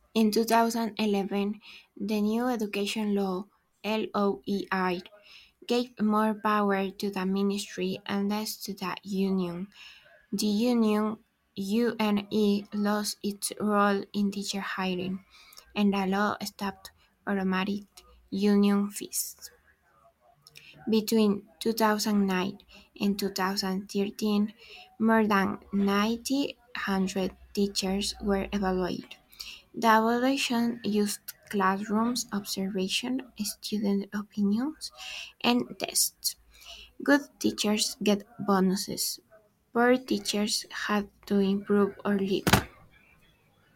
In 2011, the new education law (LOEI) gave more power to the ministry and less to the union. The union UNE lost its role in teacher hiring, and the law stopped automatic union fees. Between 2009 and 2013, more than 9,000 teachers were evaluated. The evaluation used classroom observation, student opinions, and tests. Good teachers get bonuses. Poor teachers had to improve or leave.